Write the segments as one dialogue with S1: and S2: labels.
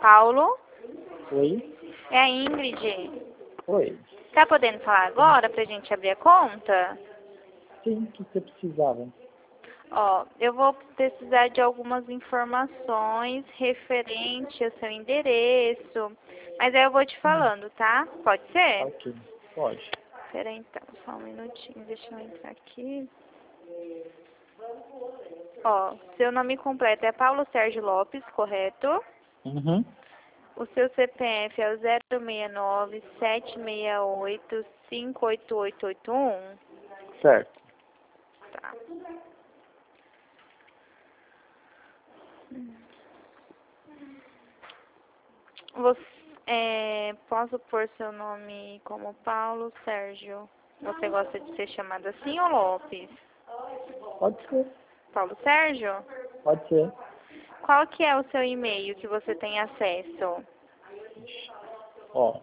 S1: Paulo?
S2: Oi?
S1: É a Ingrid.
S2: Oi.
S1: Tá podendo falar agora pra gente abrir a conta?
S2: Sim, o que você precisava?
S1: Ó, eu vou precisar de algumas informações referente ao seu endereço. Mas aí eu vou te falando, tá? Pode ser?
S2: Ok, pode.
S1: Espera aí, então, só um minutinho, deixa eu entrar aqui. Ó, seu nome completo é Paulo Sérgio Lopes, correto?
S2: Uhum.
S1: O seu CPF é o 069-768-58881?
S2: Certo.
S1: Tá. Posso pôr seu nome como Paulo Sérgio? Você gosta de ser chamado assim ou Lopes?
S2: Pode ser.
S1: Paulo Sérgio?
S2: Pode ser.
S1: Qual que é o seu e-mail que você tem acesso?
S2: Ó,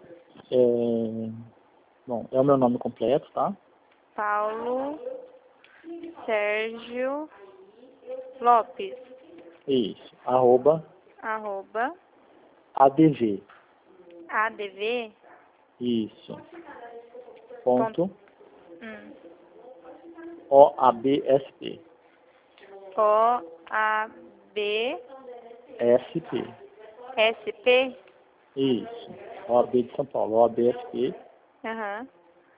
S2: bom, é o meu nome completo, tá?
S1: Paulo Sérgio Lopes,
S2: Isso.
S1: arroba,
S2: @adv.
S1: adv,
S2: Isso. Ponto.
S1: hum,
S2: OABSP.
S1: O-A-B,
S2: SP.
S1: S-P,
S2: Isso. OAB de São Paulo. OABSP.org.br.
S1: aham.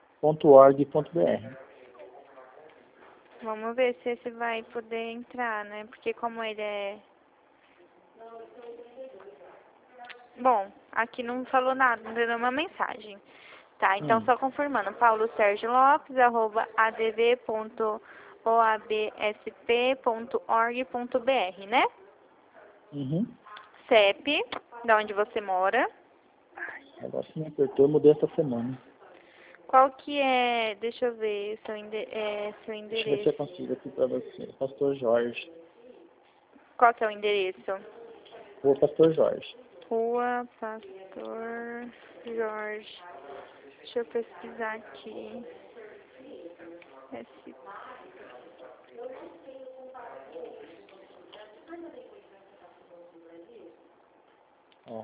S1: Vamos ver se esse vai poder entrar, né? Porque como ele é... Bom, aqui não falou nada, não deu nenhuma mensagem. Tá, então só confirmando. Paulo Sérgio Lopes, arroba adv.oabsp.org.br, né?
S2: Uhum.
S1: CEP, da onde você mora.
S2: Agora sim apertou, eu mudei essa semana.
S1: Qual que é... Deixa eu ver seu
S2: Deixa eu ver se
S1: endereço.
S2: eu consigo aqui pra você. Pastor Jorge.
S1: Qual que é o endereço?
S2: Rua Pastor Jorge.
S1: Rua Pastor Jorge. Deixa eu pesquisar aqui. Esse...
S2: Ó.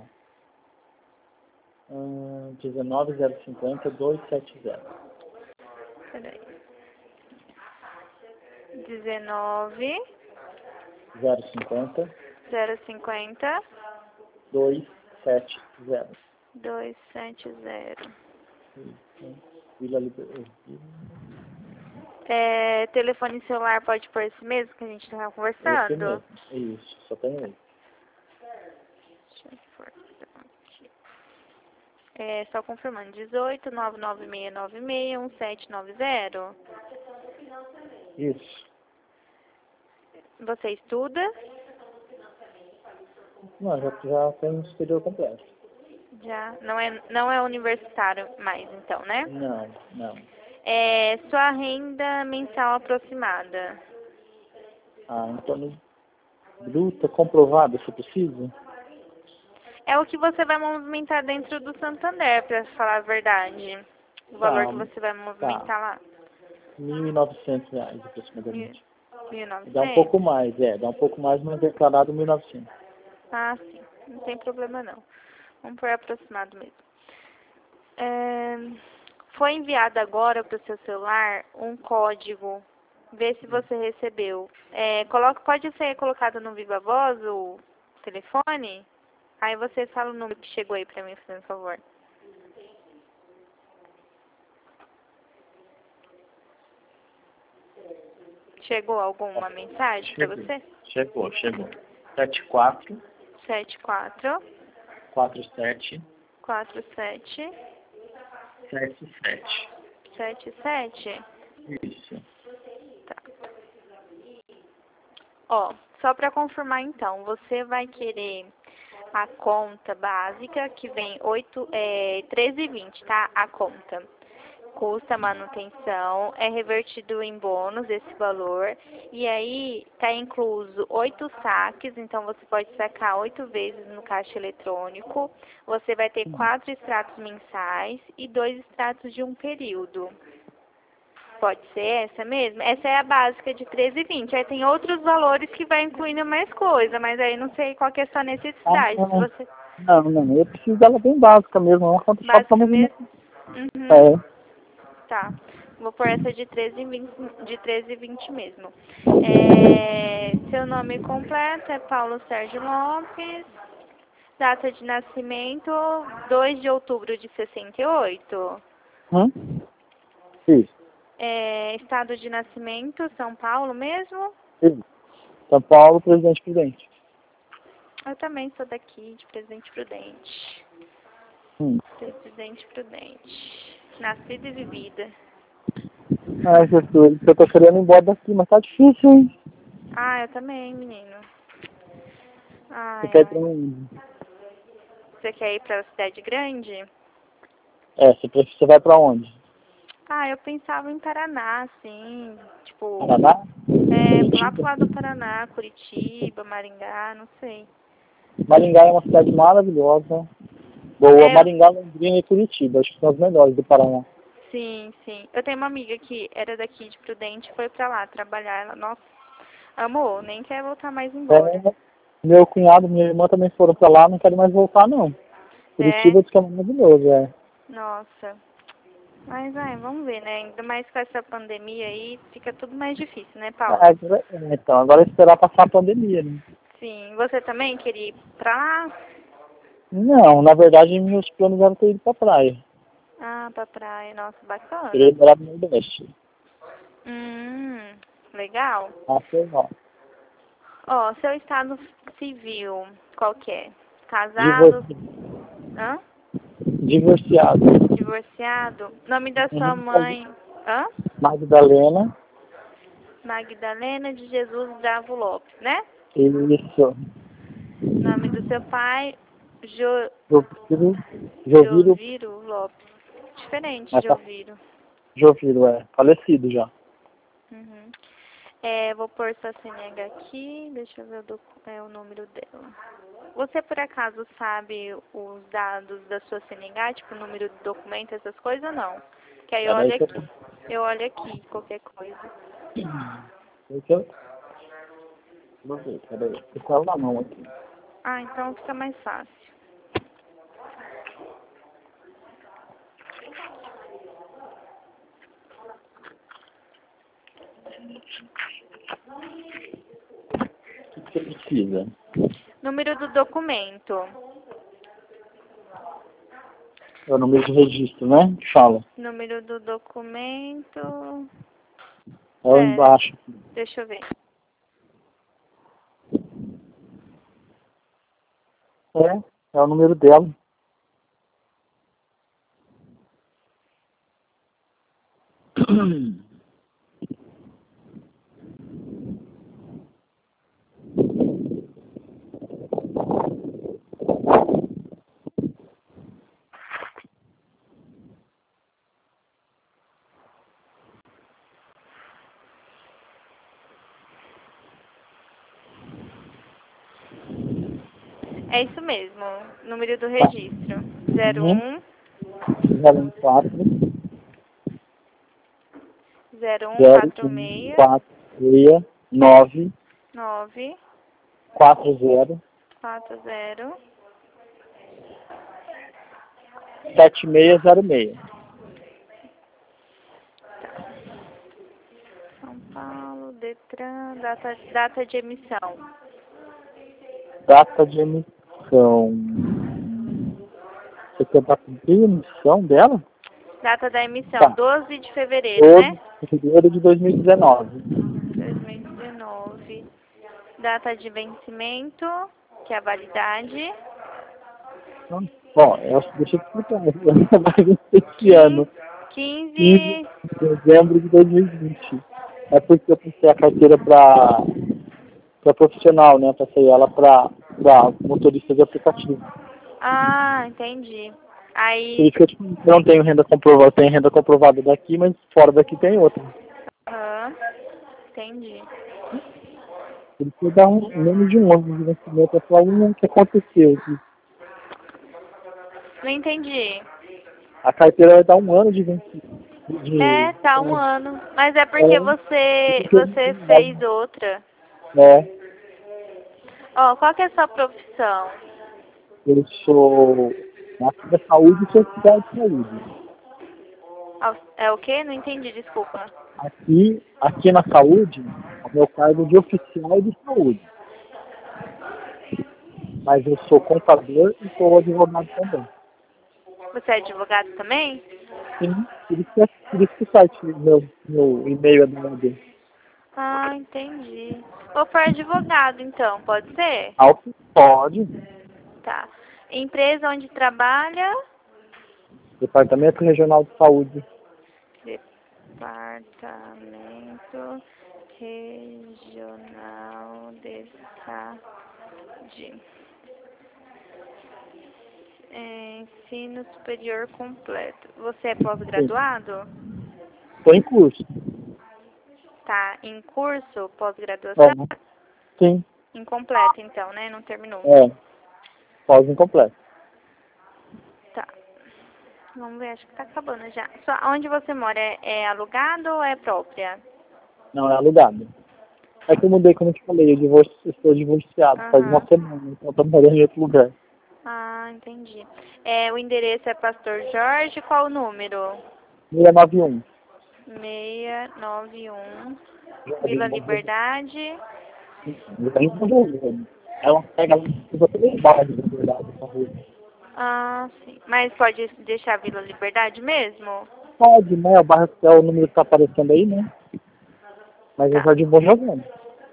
S2: 19.050.270.
S1: Peraí. 19
S2: 050
S1: 050
S2: 270.
S1: 270.
S2: Isso. Vila Liberdade.
S1: Telefone celular pode pôr esse mesmo que a gente estava
S2: Esse
S1: conversando?
S2: mesmo. Isso, só tem esse.
S1: Deixa eu pôr aqui. Só confirmando. 18 99696 1790.
S2: Isso.
S1: Você estuda?
S2: Não, já tem um superior completo.
S1: Já. Não é universitário mais, então, né?
S2: Não, não.
S1: Sua renda mensal aproximada.
S2: Então, bruta, comprovada, se precisa?
S1: É o que você vai movimentar dentro do Santander, para falar a verdade. O valor que você vai movimentar lá.
S2: R$ 1.900 aproximadamente.
S1: 1.900?
S2: Dá um pouco mais, dá um pouco mais, mas declarado 1.900.
S1: Ah, sim. Não tem problema não. Vamos por aproximado mesmo. Foi enviado agora para o seu celular um código. Vê se você recebeu. Pode ser colocado no Viva Voz o telefone? Aí você fala o número que chegou aí para mim, por favor. Chegou alguma mensagem para você?
S2: Chegou. 74
S1: 74
S2: 47
S1: 47
S2: 77.
S1: 77?
S2: Isso.
S1: Tá. Ó, só para confirmar então, você vai querer a conta básica que vem 13,20, tá? A conta. Custa manutenção, é revertido em bônus esse valor. E aí tá incluso 8 saques, então você pode sacar 8 vezes no caixa eletrônico. Você vai ter 4 extratos mensais e 2 extratos de um período. Pode ser essa mesmo? Essa é a básica de 13,20. Aí tem outros valores que vai incluindo mais coisa, mas aí não sei qual que é a sua necessidade. Se você...
S2: Não, eu preciso dela bem básica mesmo, uma conta só pra
S1: Básica
S2: movimento.
S1: mesmo? Uhum.
S2: É,
S1: Tá. Vou pôr essa de 13,20 de 13,20 mesmo. Seu nome completo é Paulo Sérgio Lopes. Data de nascimento, 2 de outubro de 68.
S2: isso,
S1: Estado de nascimento, São Paulo mesmo?
S2: isso. São Paulo, Presidente Prudente.
S1: Eu também sou daqui, de Presidente Prudente. Presidente Prudente. Nascida e vivida.
S2: Ai, Jesus, eu tô querendo ir embora daqui, mas tá difícil, hein?
S1: Ah, eu também, menino.
S2: Você
S1: Ai,
S2: quer ir pra
S1: ai.
S2: onde?
S1: Você quer ir pra cidade grande?
S2: Você vai pra onde?
S1: Ah, eu pensava em Paraná, assim, tipo,
S2: Paraná?
S1: lá pro
S2: Curitiba?
S1: lado do Paraná, Curitiba, Maringá, não sei.
S2: Maringá é uma cidade maravilhosa. Boa,
S1: É,
S2: Maringá, Londrina e Curitiba, acho que são as melhores do Paraná.
S1: sim, sim. Eu tenho uma amiga que era daqui de Prudente, foi pra lá trabalhar. Ela, nossa, amou, nem quer voltar mais embora.
S2: Meu cunhado e minha irmã também foram pra lá, não querem mais voltar, não.
S1: É,
S2: Curitiba diz que é maravilhoso,
S1: nossa. Mas, ai, vamos ver, né? Ainda mais com essa pandemia aí, fica tudo mais difícil, né, Paulo?
S2: Então, agora é esperar passar a pandemia, né?
S1: Sim. Você também queria ir pra lá?
S2: Não, na verdade, meus planos eram ter ido pra praia.
S1: Ah, pra praia. Nossa,
S2: Queria
S1: bacana.
S2: morar no Nordeste.
S1: Legal.
S2: Ah, foi mal.
S1: Ó, seu estado civil, qual que é? Casado?
S2: Divorci...
S1: Hã?
S2: Divorciado.
S1: Divorciado? Nome da sua
S2: Uhum.
S1: mãe? Hã?
S2: Magdalena.
S1: Magdalena de Jesus Bravo Lopes, né?
S2: Isso.
S1: Nome do seu pai?
S2: Joviro. Joviro.
S1: Joviro Lopes. Diferente,
S2: Mas tá.
S1: Joviro.
S2: Joviro, falecido já.
S1: Uhum. Vou pôr sua CNH aqui. Deixa eu ver o número dela. Você, por acaso, sabe os dados da sua CNH? Tipo, o número do documento, essas coisas ou não? Que aí
S2: Peraí que
S1: eu olho aqui, qualquer coisa.
S2: eu... Vou ver, peraí. Eu falo na mão aqui.
S1: Ah, então fica mais fácil.
S2: O que você precisa?
S1: Número do documento.
S2: É o número de registro, né? Que fala.
S1: Número do documento.
S2: É lá embaixo.
S1: Deixa eu ver.
S2: É o número dela.
S1: É isso mesmo. Número do registro. 01
S2: 04
S1: 0146
S2: 9
S1: 9
S2: 40
S1: 40
S2: 7606.
S1: São Paulo, Detran, data de emissão.
S2: Data de emissão. Você quer data de emissão dela?
S1: Data da emissão,
S2: Tá.
S1: 12 de fevereiro,
S2: 12
S1: né?
S2: de fevereiro de 2019.
S1: 2019. Data de vencimento, que é a validade.
S2: Bom, deixa eu te explicar. Vai esse ano, 15
S1: 15.
S2: de dezembro de 2020. É porque eu passei a carteira para profissional, né? Passei ela para motorista de aplicativo.
S1: Ah, entendi.
S2: Por
S1: Aí,
S2: isso que eu não tenho renda comprovada. Eu tenho renda comprovada daqui, mas fora daqui tem outra.
S1: aham, entendi.
S2: Por isso que dá menos de um ano de vencimento. Eu falo, o que aconteceu?
S1: Não entendi.
S2: A carteira vai dar um ano de vencimento.
S1: Tá um ano. Mas é porque
S2: É,
S1: você fez outra.
S2: é,
S1: Ó, qual que é a sua profissão?
S2: Eu sou aqui da saúde e sou oficial de saúde.
S1: É o quê? Não entendi, desculpa.
S2: Aqui na saúde, o meu cargo é de oficial de saúde. Mas eu sou contador e sou advogado também.
S1: Você é advogado também?
S2: Sim, por isso que o site, meu e-mail é da OAB.
S1: Ah, entendi. Vou por advogado, então, pode ser?
S2: Pode.
S1: Tá. Empresa onde trabalha?
S2: Departamento Regional de Saúde.
S1: Departamento Regional de Saúde. Ensino superior completo. Você é
S2: Sim.
S1: pós-graduado?
S2: Estou em curso.
S1: Tá em curso,
S2: É,
S1: pós-graduação?
S2: sim.
S1: Incompleto, então, né? Não terminou.
S2: Pós-incompleto.
S1: Tá. Vamos ver, acho que tá acabando já. Onde você mora? É alugado ou é própria?
S2: Não, é alugado. É que eu mudei, como eu te falei, eu estou divorciado. Faz uma
S1: Aham.
S2: semana, então eu tô morando em outro lugar.
S1: Ah, entendi. O endereço é Pastor Jorge, qual o número?
S2: 691.
S1: 691,
S2: Jardim
S1: Vila
S2: Bom Jesus.
S1: Liberdade.
S2: Jardim Bom Jesus. Ela pega lá em todo bairro, na verdade, essa rua.
S1: Ah, sim. Mas pode deixar Vila Liberdade mesmo?
S2: Pode, né? O bairro é o número que tá aparecendo aí, né? Mas é
S1: Tá,
S2: Jardim Bom Jesus.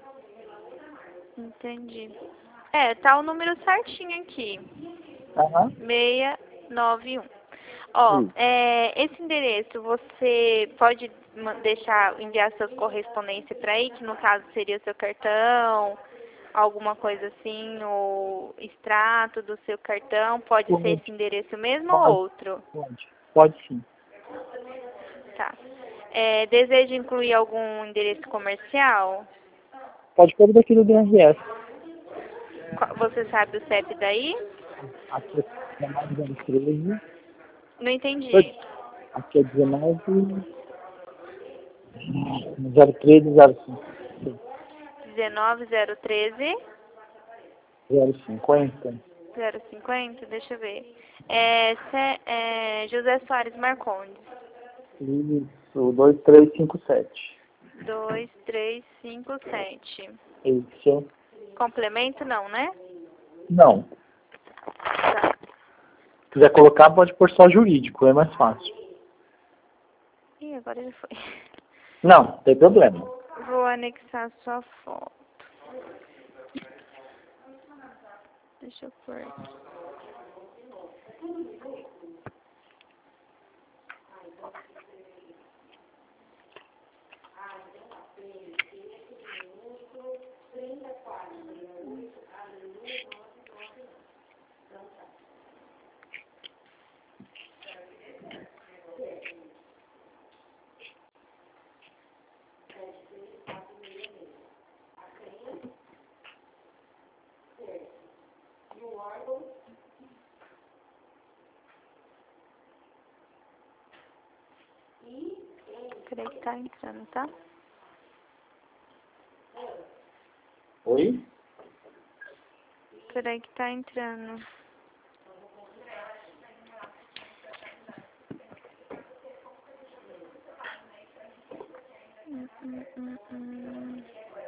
S1: entendi. Tá o número certinho aqui.
S2: Aham.
S1: 691. Ó,
S2: Isso.
S1: esse endereço você pode deixar, enviar suas correspondências para aí, que no caso seria seu cartão, alguma coisa assim, o extrato do seu cartão, pode ser
S2: Pode,
S1: esse endereço mesmo ou
S2: pode,
S1: outro?
S2: pode sim.
S1: Tá. Deseja incluir algum endereço comercial?
S2: Pode pôr daquilo do IRS.
S1: Você sabe o CEP daí?
S2: Aqui é 19013.
S1: Não entendi.
S2: Aqui é 19
S1: 19013
S2: 050.
S1: 050, deixa eu ver. José Soares Marcondes.
S2: Isso, 2357.
S1: 2357.
S2: Isso.
S1: Complemento não, né?
S2: Não.
S1: Tá.
S2: Se quiser colocar, pode pôr só jurídico, é mais fácil.
S1: Ih, agora já foi.
S2: Não, não tem problema.
S1: Vou anexar sua foto. Deixa eu pôr aqui. Peraí que tá entrando, tá?
S2: Oi?
S1: Peraí que tá entrando. Hum, hum, hum, hum.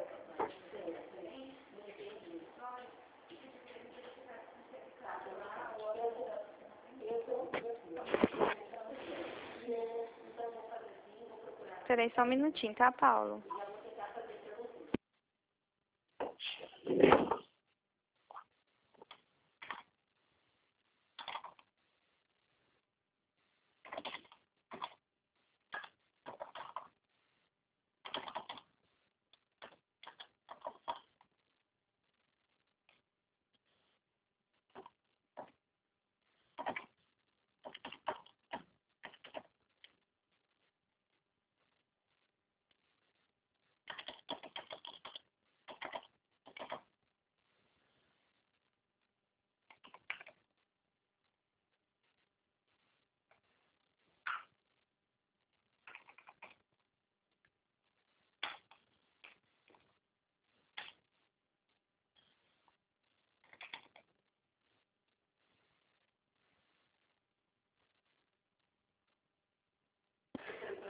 S1: Peraí só um minutinho, tá, Paulo?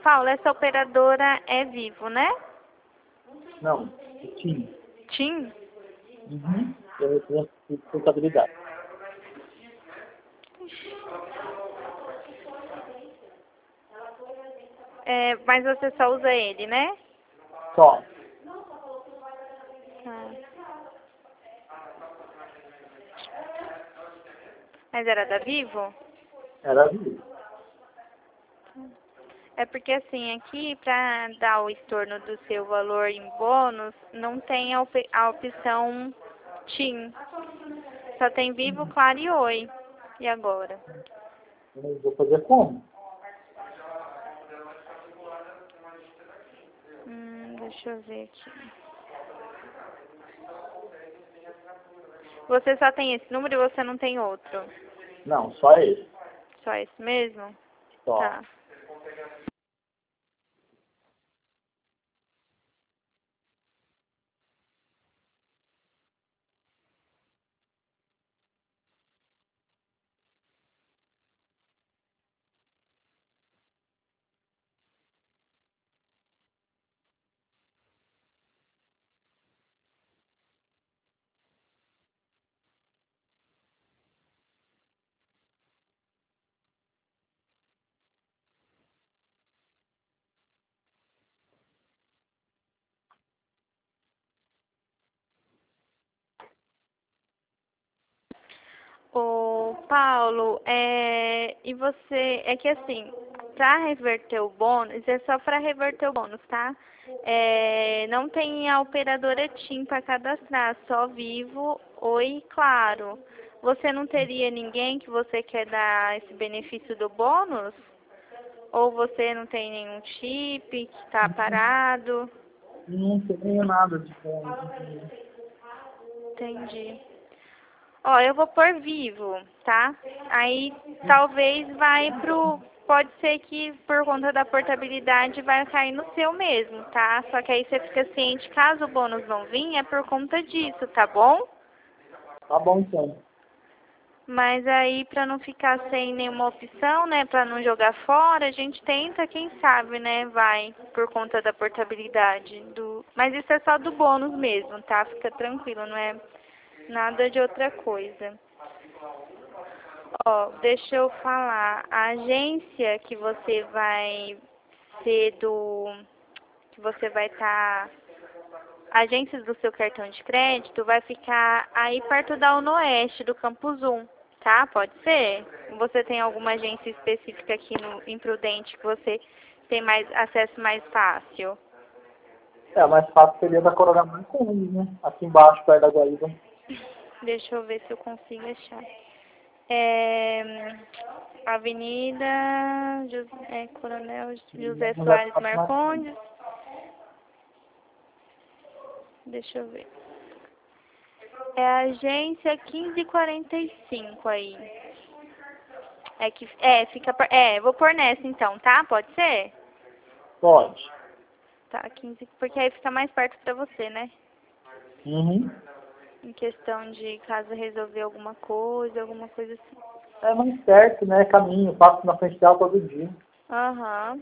S1: Paulo, essa operadora é Vivo, né?
S2: Não, sim.
S1: TIM?
S2: Uhum. Eu tenho responsabilidade.
S1: É, mas você só usa ele, né?
S2: Só.
S1: Ah. Mas era da Vivo?
S2: Era vivo.
S1: É porque assim, aqui para dar o estorno do seu valor em bônus, não tem a opção TIM. Só tem Vivo, Claro e Oi. E agora?
S2: Eu vou fazer como?
S1: Deixa eu ver aqui. Você só tem esse número e você não tem outro?
S2: Não, só esse.
S1: Só esse mesmo?
S2: Só.
S1: Tá. Ô, Paulo, e você, é que assim, para reverter o bônus, isso é só para reverter o bônus, tá? Não tem a operadora TIM para cadastrar, só Vivo, Oi, Claro. Você não teria ninguém que você quer dar esse benefício do bônus? Ou você não tem nenhum chip que está parado?
S2: Não tenho nada de bom.
S1: Entendi. Ó, eu vou pôr Vivo, tá? Aí talvez vai pro. Pode ser que por conta da portabilidade vai cair no seu mesmo, tá? Só que aí você fica ciente, caso o bônus não vir, é por conta disso, tá bom?
S2: Tá bom, então.
S1: Mas aí pra não ficar sem nenhuma opção, né? Pra não jogar fora, a gente tenta, quem sabe, né? Vai por conta da portabilidade do. Mas isso é só do bônus mesmo, tá? Fica tranquilo, não é nada de outra coisa. Ó, deixa eu falar. A agência que você vai ser que você vai estar. Agências do seu cartão de crédito vai ficar aí perto da Unoeste, do Campus 1, tá? Pode ser? Você tem alguma agência específica aqui no Imprudente que você tem mais acesso mais fácil?
S2: Mais fácil seria da Coronel Marcondes, né? Aqui embaixo, perto da Guaíba.
S1: Deixa eu ver se eu consigo achar. Avenida Coronel José Soares Marcondes. Deixa eu ver. É a agência 1545 aí. Vou pôr nessa então, tá? Pode ser?
S2: Pode.
S1: Tá, 15, porque aí fica mais perto pra você, né?
S2: Uhum.
S1: Em questão de caso resolver alguma coisa assim.
S2: É mais perto, né? Caminho, passo na frente dela todo dia.
S1: Aham.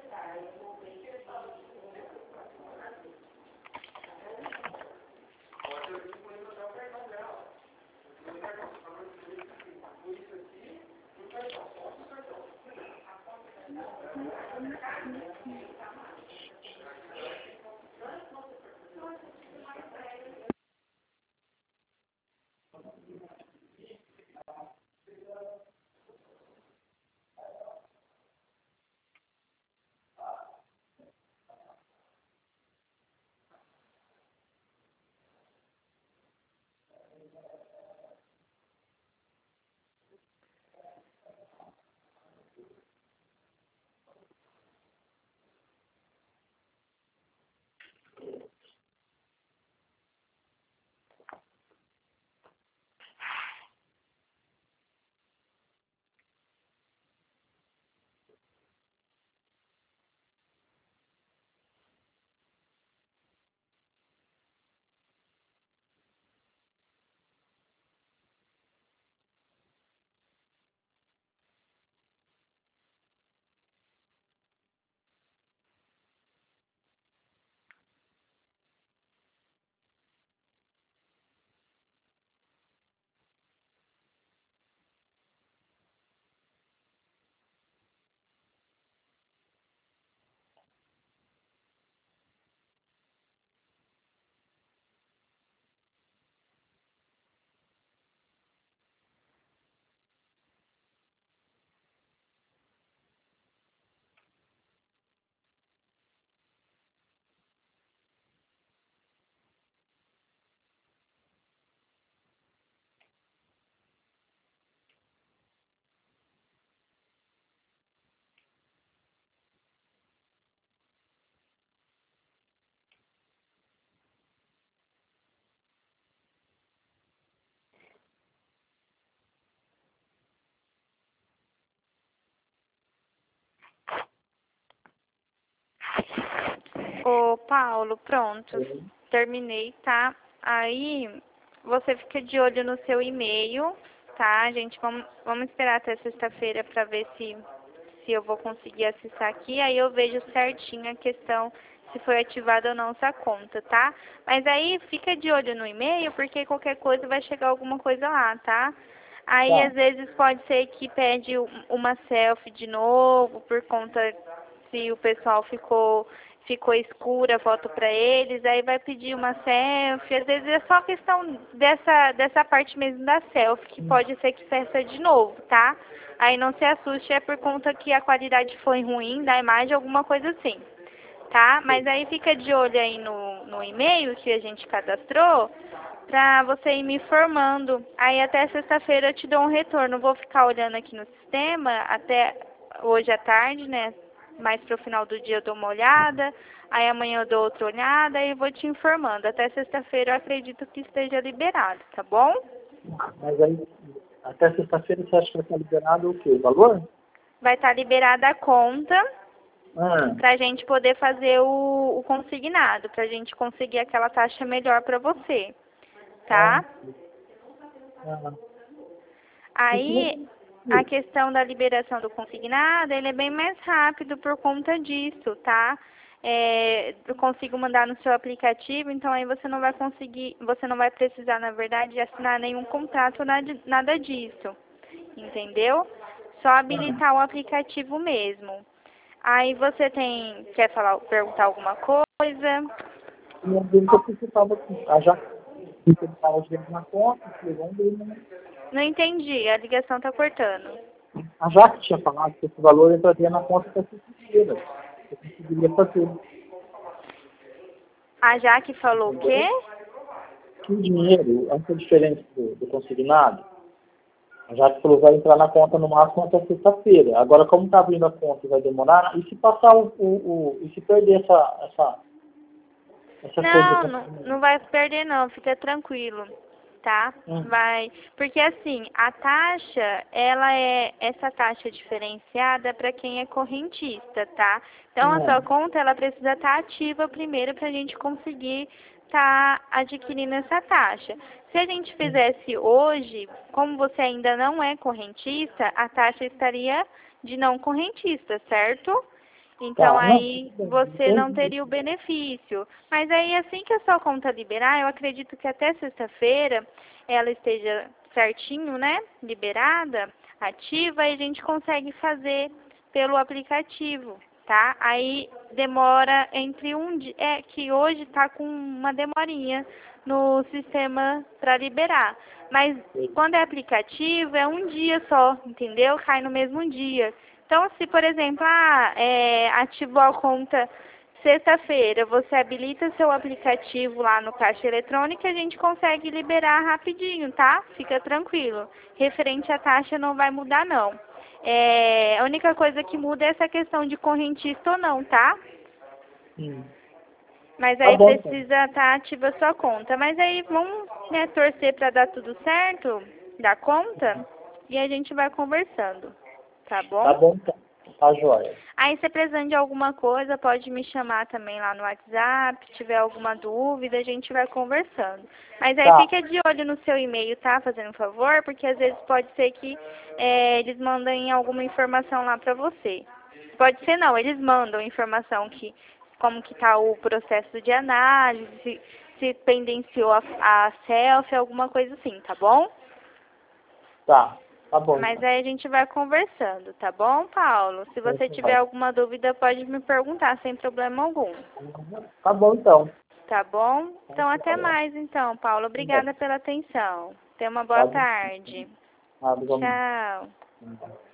S1: Ô, Paulo, pronto. Terminei, tá? Aí você fica de olho no seu e-mail, tá? Gente, vamos esperar até sexta-feira para ver se eu vou conseguir acessar aqui. Aí eu vejo certinho a questão se foi ativada ou não essa conta, tá? Mas aí fica de olho no e-mail, porque qualquer coisa vai chegar alguma coisa lá, tá? Aí
S2: Tá.
S1: às vezes pode ser que pede uma selfie de novo, por conta se o pessoal ficou escura a foto para eles, aí vai pedir uma selfie. Às vezes é só questão dessa parte mesmo da selfie, que pode ser que peça de novo, tá? Aí não se assuste, é por conta que a qualidade foi ruim da imagem, alguma coisa assim, tá? Mas aí fica de olho aí no e-mail que a gente cadastrou, pra você ir me informando. Aí até sexta-feira eu te dou um retorno. Vou ficar olhando aqui no sistema até hoje à tarde, né? Mais pro final do dia eu dou uma olhada. Aí amanhã eu dou outra olhada e vou te informando. Até sexta-feira eu acredito que esteja liberado, tá bom?
S2: Mas aí, até sexta-feira você acha que vai estar liberado o quê? O valor?
S1: Vai estar liberada a conta
S2: Ah,
S1: pra gente poder fazer o consignado, pra gente conseguir aquela taxa melhor pra você,
S2: ah,
S1: tá?
S2: ah.
S1: Aí, a questão da liberação do consignado, ele é bem mais rápido por conta disso, tá? Eu consigo mandar no seu aplicativo, então aí você não vai conseguir, você não vai precisar, na verdade, de assinar nenhum contrato, nada disso, entendeu? Só habilitar o aplicativo mesmo. Aí você quer perguntar alguma coisa?
S2: Minha dúvida é porque estava já que ele estava dinheiro na conta, que levou um dele, né?
S1: Não entendi, a ligação tá cortando.
S2: A Jaque tinha falado que esse valor entraria na conta da sexta-feira. Eu conseguiria fazer.
S1: A Jaque falou o quê?
S2: Que o dinheiro, essa diferença do consignado, a Jaque falou que vai entrar na conta no máximo até sexta-feira. Agora, como está abrindo a conta e vai demorar, e se passar e se perder essa
S1: Não,
S2: coisa?
S1: não vai perder não, fica tranquilo, tá? Vai, porque assim, a taxa, essa taxa diferenciada para quem é correntista, tá? Então a sua conta, ela precisa estar ativa primeiro para a gente conseguir estar adquirindo essa taxa. Se a gente fizesse hoje, como você ainda não é correntista, a taxa estaria de não correntista, certo? Então
S2: Tá, não,
S1: aí você não teria o benefício. Mas aí assim que a sua conta liberar, eu acredito que até sexta-feira ela esteja certinho, né? Liberada, ativa, e a gente consegue fazer pelo aplicativo, tá? Aí demora entre um dia, que hoje tá com uma demorinha no sistema para liberar. Mas quando é aplicativo, é um dia só, entendeu? Cai no mesmo dia. Então, se, por exemplo, ativou a conta sexta-feira, você habilita seu aplicativo lá no caixa eletrônico e a gente consegue liberar rapidinho, tá? Fica tranquilo. Referente à taxa não vai mudar, não. A única coisa que muda é essa questão de correntista ou não, tá? Mas aí
S2: bom,
S1: precisa estar ativa a sua conta. Mas aí vamos, né, torcer para dar tudo certo da conta e a gente vai conversando, tá bom?
S2: Tá bom, então. Tá joia.
S1: Aí, se precisando de alguma coisa, pode me chamar também lá no WhatsApp. Se tiver alguma dúvida, a gente vai conversando. Mas aí fica de olho no seu e-mail, tá? Fazendo um favor, porque às vezes pode ser que eles mandem alguma informação lá pra você. Pode ser não, eles mandam informação como que tá o processo de análise, se pendenciou a selfie, alguma coisa assim, tá bom?
S2: Tá bom.
S1: Mas aí a gente vai conversando, tá bom, Paulo? Se você tiver alguma dúvida, pode me perguntar, sem problema algum.
S2: Tá bom, então.
S1: Tá bom? Então, até mais, então, Paulo. Obrigada pela atenção. Tenha uma boa tarde.
S2: Tchau.
S1: Tchau.